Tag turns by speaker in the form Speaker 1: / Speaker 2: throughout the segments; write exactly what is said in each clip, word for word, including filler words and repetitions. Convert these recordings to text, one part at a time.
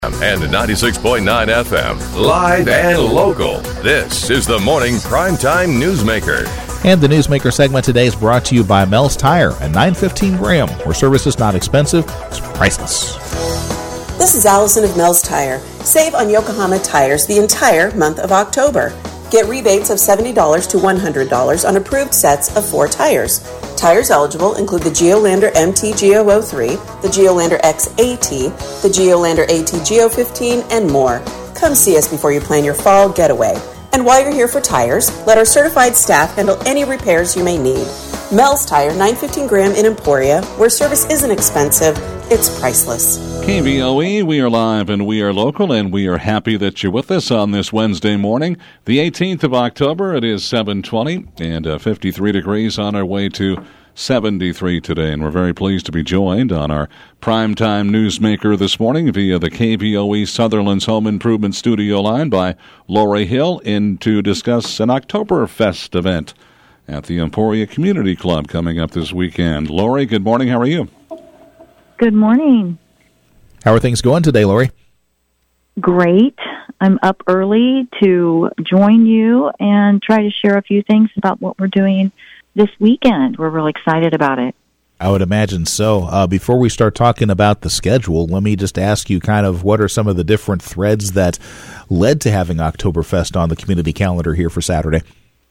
Speaker 1: And ninety-six point nine F M, live and local. This is the Morning Primetime Newsmaker.
Speaker 2: And the Newsmaker segment today is brought to you by Mel's Tire and nine fifteen Graham, where service is not expensive, it's priceless.
Speaker 3: This is Allison of Mel's Tire. Save on Yokohama tires the entire month of October. Get rebates of seventy dollars to one hundred dollars on approved sets of four tires. Tires eligible include the Geolandar M T G O zero three, the Geolandar X A T, the Geolandar A T G O fifteen, and more. Come see us before you plan your fall getaway. And while you're here for tires, let our certified staff handle any repairs you may need. Mel's Tire, nine fifteen Graham in Emporia, where service isn't expensive, it's priceless.
Speaker 4: K V O E, we are live and we are local, and we are happy that you're with us on this Wednesday morning, the eighteenth of October. It is seven twenty and uh, fifty-three degrees, on our way to seventy-three today, and we're very pleased to be joined on our Primetime Newsmaker this morning via the K V O E Sutherland's Home Improvement Studio line by Lori Hill in to discuss an Oktoberfest event at the Emporia Community Club coming up this weekend. Lori, good morning. How are you?
Speaker 5: Good morning.
Speaker 2: How are things going today, Lori?
Speaker 5: Great. I'm up early to join you and try to share a few things about what we're doing this weekend. We're really excited about it.
Speaker 2: I would imagine so. Uh, before we start talking about the schedule, let me just ask you kind of what are some of the different threads that led to having Oktoberfest on the community calendar here for Saturday?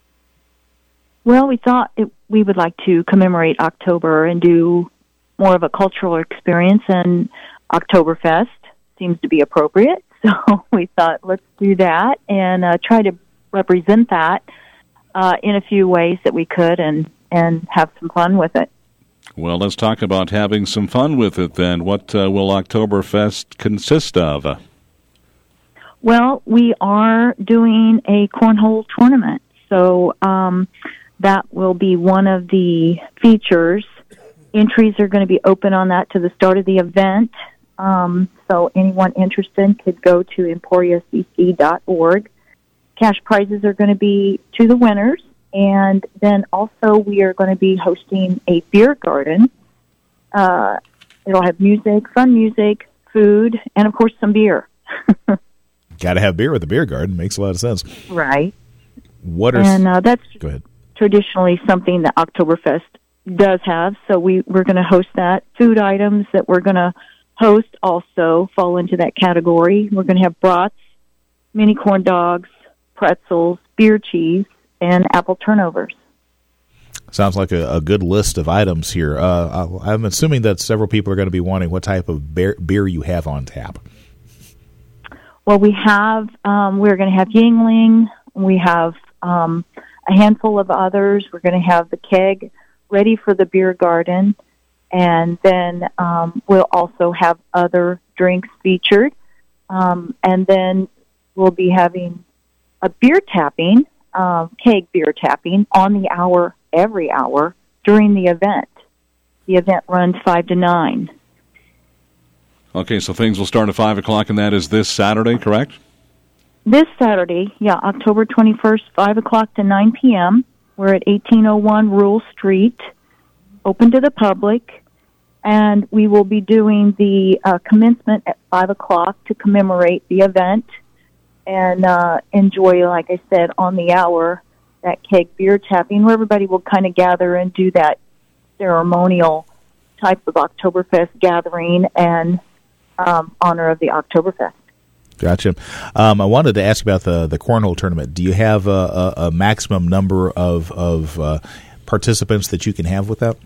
Speaker 5: Well, we thought it, we would like to commemorate October and do more of a cultural experience, and Oktoberfest seems to be appropriate. So we thought, let's do that and uh, try to represent that uh, in a few ways that we could and, and have some fun with it.
Speaker 4: Well, let's talk about having some fun with it then. What uh, will Oktoberfest consist of?
Speaker 5: Well, we are doing a cornhole tournament. So um, that will be one of the features. Entries are going to be open on that to the start of the event. Um, so anyone interested could go to emporia c c dot org. Cash prizes are going to be to the winners. And then also we are going to be hosting a beer garden. Uh, it'll have music, fun music, food, and, of course, some beer.
Speaker 2: Got to have beer with the beer garden. Makes a lot of sense.
Speaker 5: Right.
Speaker 2: What are
Speaker 5: and uh, that's
Speaker 2: Go ahead.
Speaker 5: traditionally something that Oktoberfest does have. So we, we're going to host that. Food items that we're going to host also fall into that category. We're going to have brats, mini corn dogs, pretzels, beer cheese, and apple turnovers.
Speaker 2: Sounds like a, a good list of items here. Uh, I'm assuming that several people are going to be wanting what type of beer, beer you have on tap.
Speaker 5: Well, we have, um, we're going to have Yingling. We have um, a handful of others. We're going to have the keg ready for the beer garden. And then um, we'll also have other drinks featured. Um, and then we'll be having a beer tapping, um, keg beer tapping on the hour, every hour during the event. The event runs five to nine.
Speaker 4: Okay, so things will start at five o'clock, and that is this Saturday, correct?
Speaker 5: This Saturday, yeah, October twenty-first, five o'clock to nine p.m. We're at eighteen oh one Rural Street, open to the public, and we will be doing the uh, commencement at five o'clock to commemorate the event and uh, enjoy, like I said, on the hour, that keg beer tapping, where everybody will kind of gather and do that ceremonial type of Oktoberfest gathering and um, honor of the Oktoberfest.
Speaker 2: Gotcha. Um, I wanted to ask about the, the cornhole tournament. Do you have a, a, a maximum number of, of uh, participants that you can have with that?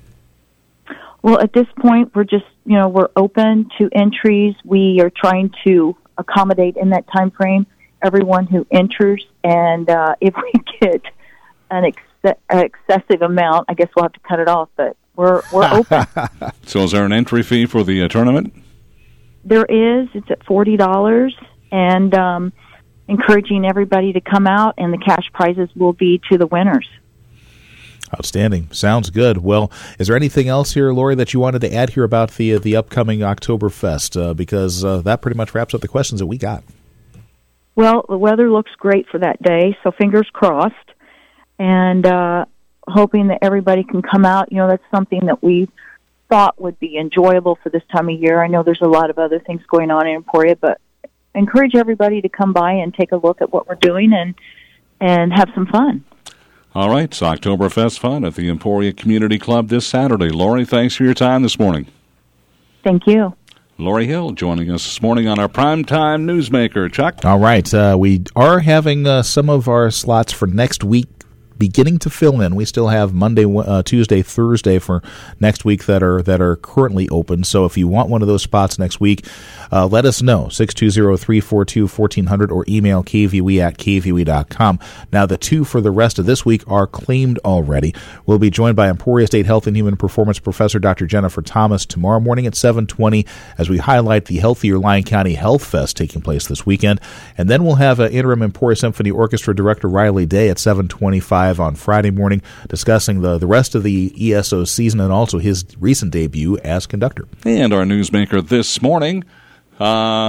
Speaker 5: Well, at this point, we're just, you know, we're open to entries. We are trying to accommodate in that time frame everyone who enters, and uh, if we get an ex- excessive amount, I guess we'll have to cut it off, but we're we're open.
Speaker 4: So is there an entry fee for the uh, tournament?
Speaker 5: There is. It's at forty dollars, and um, encouraging everybody to come out, and the cash prizes will be to the winners.
Speaker 2: Outstanding. Sounds good. Well, is there anything else here, Lori, that you wanted to add here about the uh, the upcoming Oktoberfest? Uh, because uh, that pretty much wraps up the questions that we got.
Speaker 5: Well, the weather looks great for that day, so fingers crossed, and uh, hoping that everybody can come out. You know, that's something that we thought would be enjoyable for this time of year. I know there's a lot of other things going on in Emporia, but I encourage everybody to come by and take a look at what we're doing and and have some fun.
Speaker 4: All right, it's Oktoberfest fun at the Emporia Community Club this Saturday. Lori, thanks for your time this morning.
Speaker 5: Thank you.
Speaker 4: Lori Hill joining us this morning on our Primetime Newsmaker. Chuck?
Speaker 2: All right, uh, we are having uh, some of our slots for next week beginning to fill in. We still have Monday, uh, Tuesday, Thursday for next week that are that are currently open. So if you want one of those spots next week, uh, let us know, six two zero, three four two, one four zero zero or email k v e at k v e dot com. Now, the two for the rest of this week are claimed already. We'll be joined by Emporia State Health and Human Performance Professor Doctor Jennifer Thomas tomorrow morning at seven twenty as we highlight the Healthier Lyon County Health Fest taking place this weekend. And then we'll have uh, interim Emporia Symphony Orchestra Director Riley Day at seven twenty-five on Friday morning, discussing the, the rest of the E S O season and also his recent debut as conductor.
Speaker 4: And our newsmaker this morning, uh,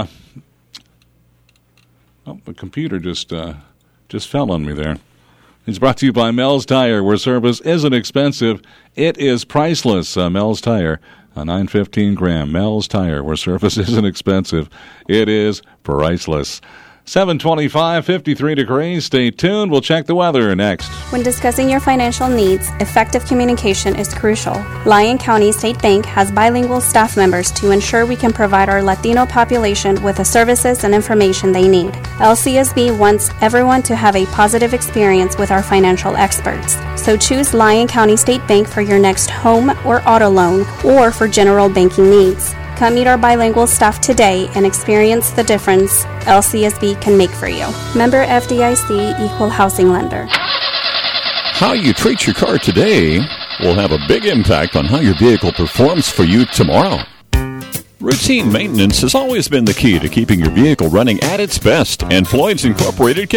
Speaker 4: oh, the computer just uh, just fell on me there. It's brought to you by Mel's Tire, where service isn't expensive, it is priceless. Uh, Mel's Tire, a nine fifteen gram. Mel's Tire, where service isn't expensive, it is priceless. seven twenty-five, fifty-three degrees. Stay tuned. We'll check the weather next.
Speaker 6: When discussing your financial needs, effective communication is crucial. Lyon County State Bank has bilingual staff members to ensure we can provide our Latino population with the services and information they need. L C S B wants everyone to have a positive experience with our financial experts. So choose Lyon County State Bank for your next home or auto loan or for general banking needs. Come meet our bilingual staff today and experience the difference L C S B can make for you. Member F D I C Equal Housing Lender.
Speaker 7: How you treat your car today will have a big impact on how your vehicle performs for you tomorrow. Routine maintenance has always been the key to keeping your vehicle running at its best, and Floyd's Incorporated can